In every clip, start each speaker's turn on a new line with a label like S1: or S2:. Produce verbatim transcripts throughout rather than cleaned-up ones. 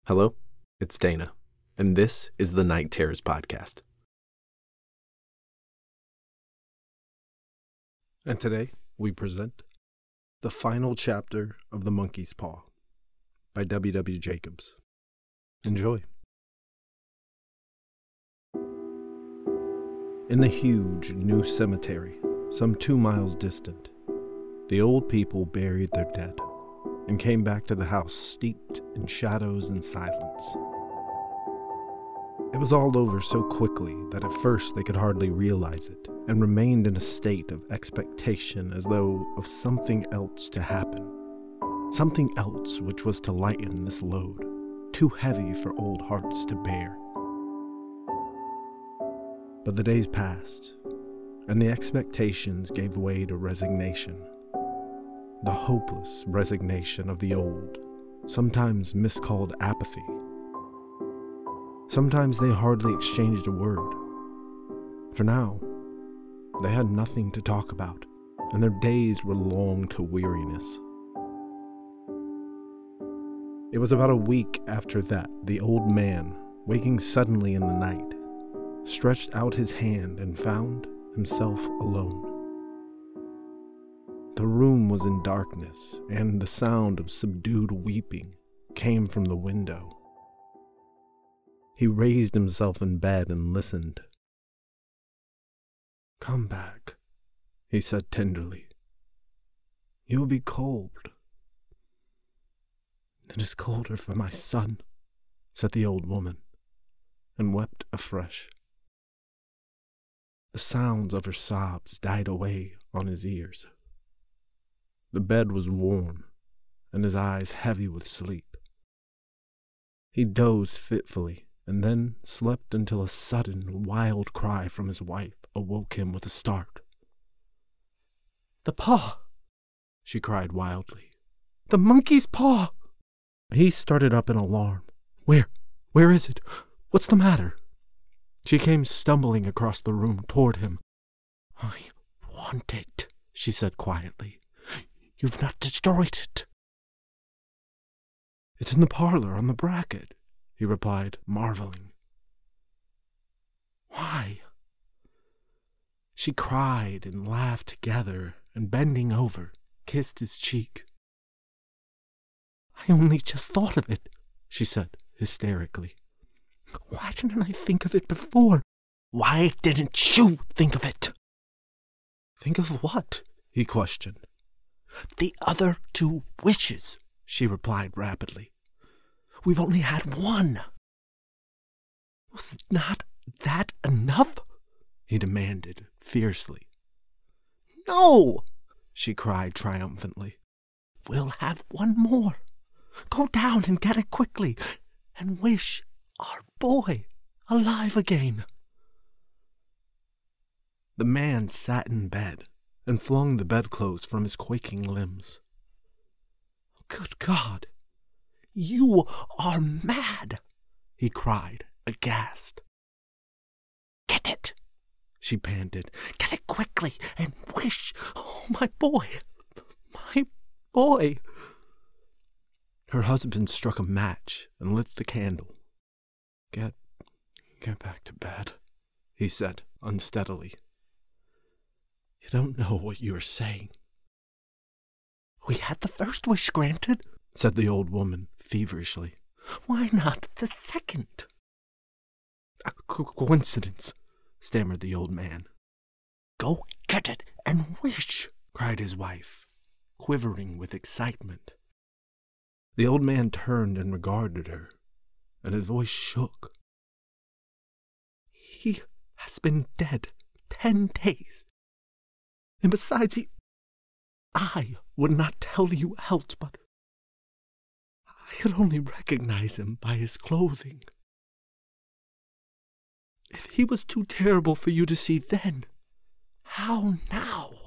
S1: Hello, it's Dana, and this is the Night Terrors Podcast. And today, we present the final chapter of The Monkey's Paw by W W Jacobs. Enjoy. In the huge new cemetery, some two miles distant, the old people buried their dead and came back to the house steeped in shadows and silence. It was all over so quickly that at first they could hardly realize it, and remained in a state of expectation as though of something else to happen. Something else which was to lighten this load, too heavy for old hearts to bear. But the days passed, and the expectations gave way to resignation. The hopeless resignation of the old, sometimes miscalled apathy. Sometimes they hardly exchanged a word. For now, they had nothing to talk about, and their days were long to weariness. It was about a week after that the old man, waking suddenly in the night, stretched out his hand and found himself alone. The room was in darkness, and the sound of subdued weeping came from the window. He raised himself in bed and listened. "Come back," he said tenderly. "You will be cold." "It is colder for my son," said the old woman, and wept afresh. The sounds of her sobs died away on his ears. The bed was warm, and his eyes heavy with sleep. He dozed fitfully, and then slept until a sudden, wild cry from his wife awoke him with a start. "The paw!" she cried wildly. "The monkey's paw!" He started up in alarm. "Where? Where is it? What's the matter?" She came stumbling across the room toward him. "I want it," she said quietly. "You've not destroyed it." "It's in the parlor on the bracket," he replied, marveling. "Why?" She cried and laughed together, and bending over, kissed his cheek. "I only just thought of it," she said hysterically. "Why didn't I think of it before? Why didn't you think of it?" "Think of what?" he questioned. "The other two wishes," she replied rapidly. "We've only had one." "Was not that enough?" he demanded fiercely. "No," she cried triumphantly. "We'll have one more. Go down and get it quickly, and wish our boy alive again." The man sat in bed and flung the bedclothes from his quaking limbs. "Good God! You are mad!" he cried, aghast. "Get it!" she panted. "Get it quickly and wish! Oh, my boy! My boy!" Her husband struck a match and lit the candle. Get, get back to bed," he said unsteadily. "You don't know what you are saying." "We had the first wish granted," said the old woman feverishly. "Why not the second?" "A co- coincidence," stammered the old man. "Go get it and wish," cried his wife, quivering with excitement. The old man turned and regarded her, and his voice shook. "He has been dead ten days. And besides, he... I would not tell you else, but I could only recognize him by his clothing. If he was too terrible for you to see then, how now?"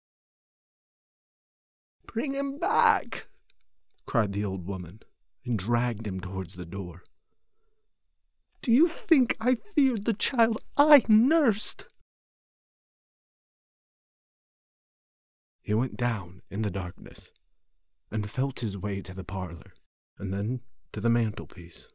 S1: "Bring him back," cried the old woman, and dragged him towards the door. "Do you think I feared the child I nursed?" He went down in the darkness, and felt his way to the parlor, and then to the mantelpiece.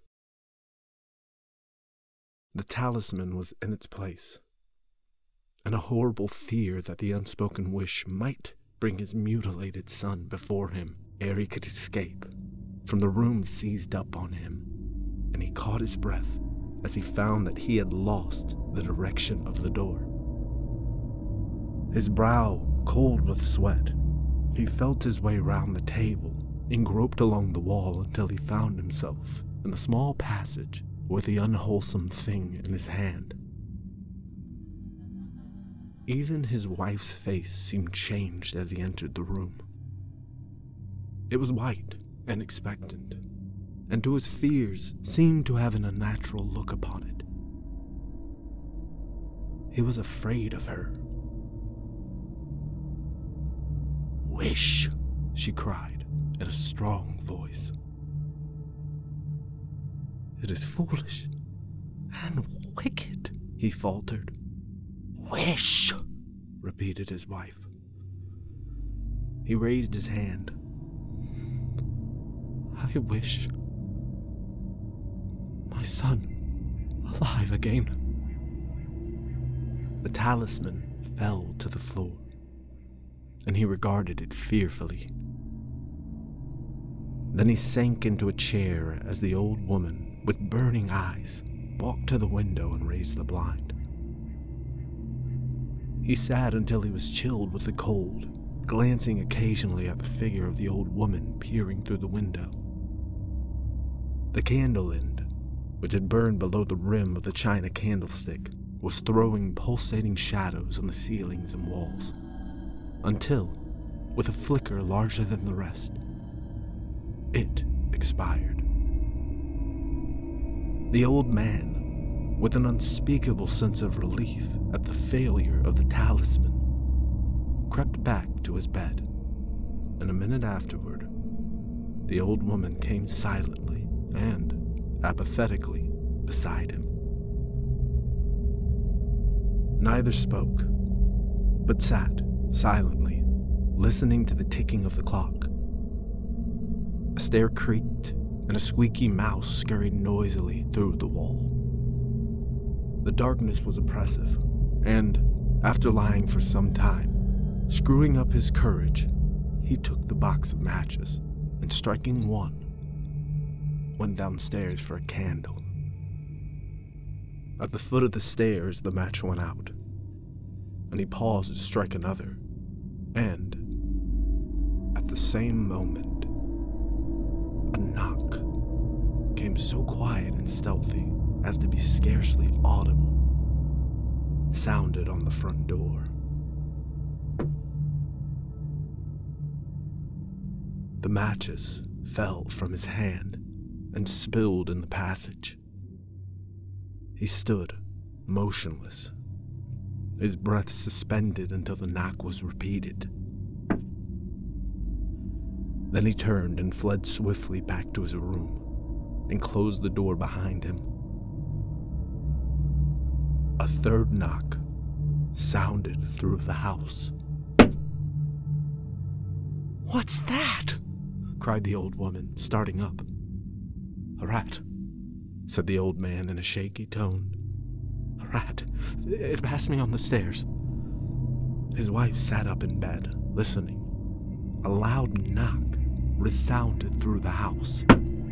S1: The talisman was in its place, and a horrible fear that the unspoken wish might bring his mutilated son before him ere he could escape from the room seized up on him, and he caught his breath as he found that he had lost the direction of the door. His brow cold with sweat, he felt his way round the table and groped along the wall until he found himself in a small passage with the unwholesome thing in his hand. Even his wife's face seemed changed as he entered the room. It was white and expectant, and to his fears seemed to have an unnatural look upon it. He was afraid of her. "Wish," she cried in a strong voice. "It is foolish and wicked," he faltered. "Wish," repeated his wife. He raised his hand. "I wish my son alive again." The talisman fell to the floor, and he regarded it fearfully. Then he sank into a chair as the old woman, with burning eyes, walked to the window and raised the blind. He sat until he was chilled with the cold, glancing occasionally at the figure of the old woman peering through the window. The candle end, which had burned below the rim of the china candlestick, was throwing pulsating shadows on the ceilings and walls, until, with a flicker larger than the rest, it expired. The old man, with an unspeakable sense of relief at the failure of the talisman, crept back to his bed, and a minute afterward, the old woman came silently and apathetically beside him. Neither spoke, but sat silently, listening to the ticking of the clock. A stair creaked, and a squeaky mouse scurried noisily through the wall. The darkness was oppressive, and, after lying for some time, screwing up his courage, he took the box of matches, and striking one, went downstairs for a candle. At the foot of the stairs, the match went out, and he paused to strike another, and, at the same moment, a knock came so quiet and stealthy as to be scarcely audible, sounded on the front door. The matches fell from his hand and spilled in the passage. He stood, motionless, his breath suspended until the knock was repeated. Then he turned and fled swiftly back to his room and closed the door behind him. A third knock sounded through the house. "What's that?" cried the old woman, starting up. "A rat," said the old man in a shaky tone. "A rat. It passed me on the stairs." His wife sat up in bed, listening. A loud knock resounded through the house.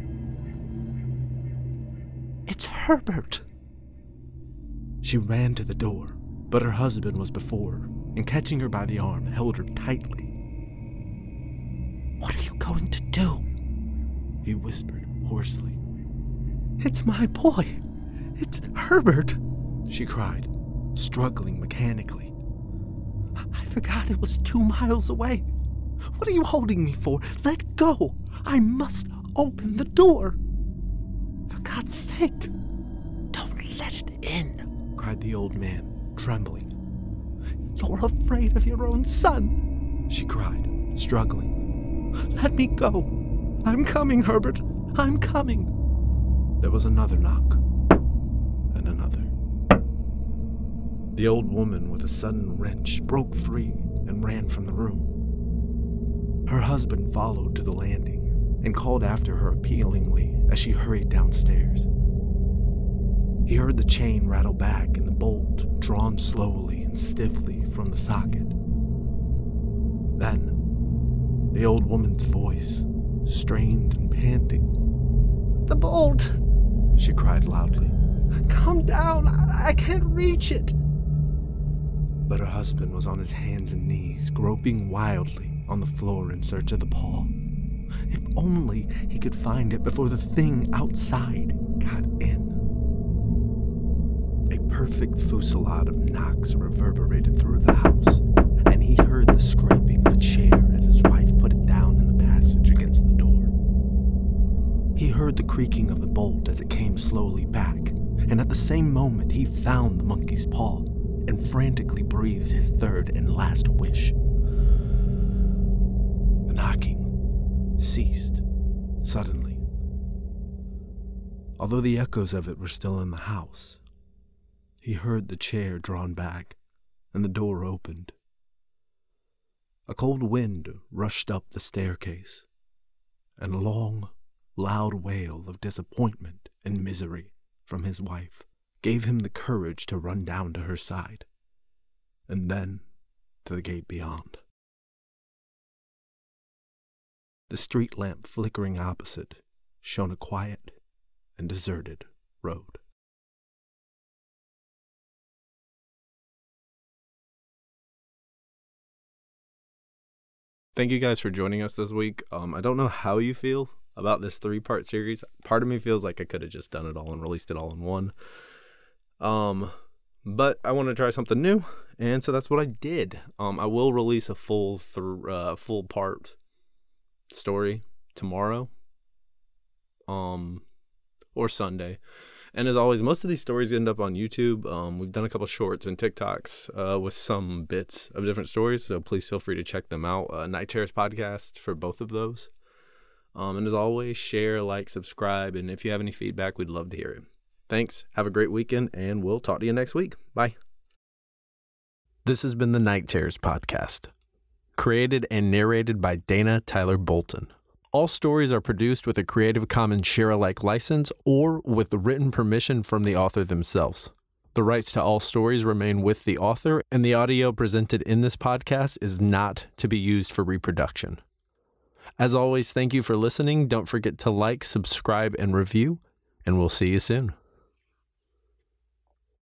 S1: "It's Herbert!" She ran to the door, but her husband was before her, and catching her by the arm, held her tightly. "What are you going to do?" he whispered hoarsely. "It's my boy! It's Herbert!" she cried, struggling mechanically. "I forgot it was two miles away. What are you holding me for? Let go! I must open the door! For God's sake, don't let it in!" cried the old man, trembling. "You're afraid of your own son!" she cried, struggling. "Let me go! I'm coming, Herbert! I'm coming!" There was another knock, and another. The old woman, with a sudden wrench, broke free and ran from the room. Her husband followed to the landing, and called after her appealingly as she hurried downstairs. He heard the chain rattle back and the bolt drawn slowly and stiffly from the socket. Then, the old woman's voice, strained and panting. "The bolt!" she cried loudly. "Come down! I, I can't reach it!" But her husband was on his hands and knees, groping wildly on the floor in search of the paw. If only he could find it before the thing outside got in. A perfect fusillade of knocks reverberated through the house, and he heard the scraping of a chair as his wife put it down in the passage against the door. He heard the creaking of the bolt as it came slowly back, and at the same moment he found the monkey's paw and frantically breathed his third and last wish. The knocking ceased suddenly. Although the echoes of it were still in the house, he heard the chair drawn back and the door opened. A cold wind rushed up the staircase, and a long, loud wail of disappointment and misery from his wife gave him the courage to run down to her side, and then to the gate beyond. The street lamp flickering opposite shone a quiet and deserted road. Thank you guys for joining us this week. Um, I don't know how you feel about this three-part series. Part of me feels like I could have just done it all and released it all in one. Um, but I want to try something new, and so that's what I did. Um, I will release a full th- uh, full part story tomorrow, um, or Sunday. And as always, most of these stories end up on YouTube. Um, we've done a couple shorts and TikToks uh, with some bits of different stories, so please feel free to check them out. Uh, Night Terrors Podcast for both of those. Um, and as always, share, like, subscribe, and if you have any feedback, we'd love to hear it. Thanks, have a great weekend, and we'll talk to you next week. Bye. This has been the Night Terrors Podcast, created and narrated by Dana Tyler Bolton. All stories are produced with a Creative Commons share-alike license or with the written permission from the author themselves. The rights to all stories remain with the author, and the audio presented in this podcast is not to be used for reproduction. As always, thank you for listening. Don't forget to like, subscribe, and review, and we'll see you soon.